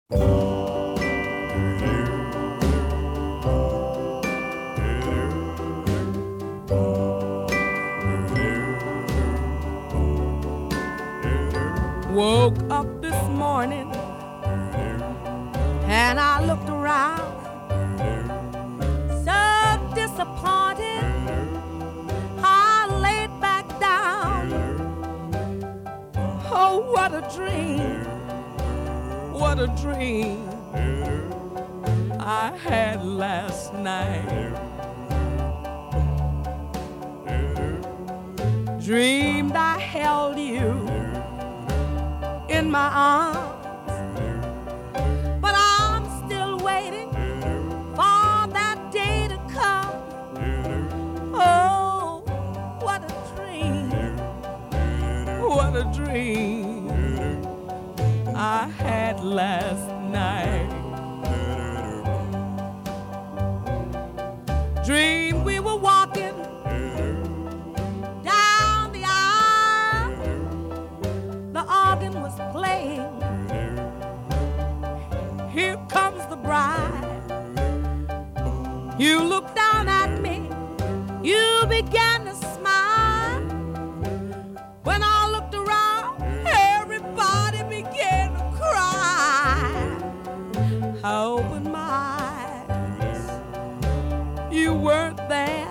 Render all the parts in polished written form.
Woke up this morning and I looked around, so disappointed. I laid back down. Oh, what a dream, what a dream I had last night. Dreamed I held you in my arms, but I'm still waiting for that day to come. Oh, what a dream, what a dream I had last night. Dream we were walking down the aisle, the organ was playing. Here comes the bride. You looked down at me, you began to smile. When I looked around, everybody began to cry. I opened my eyes, you weren't there.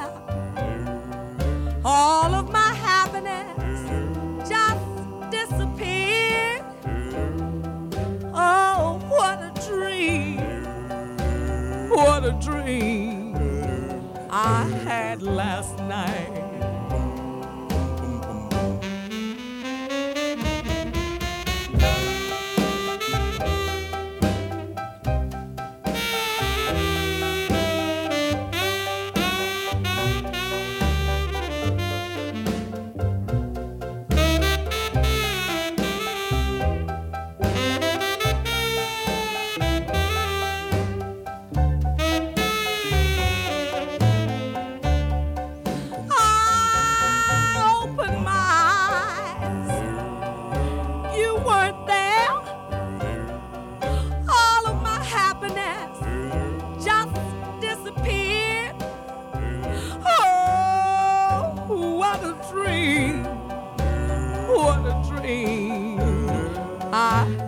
All of my happiness just disappeared. Oh, what a dream, what a dream I had last night. What a dream I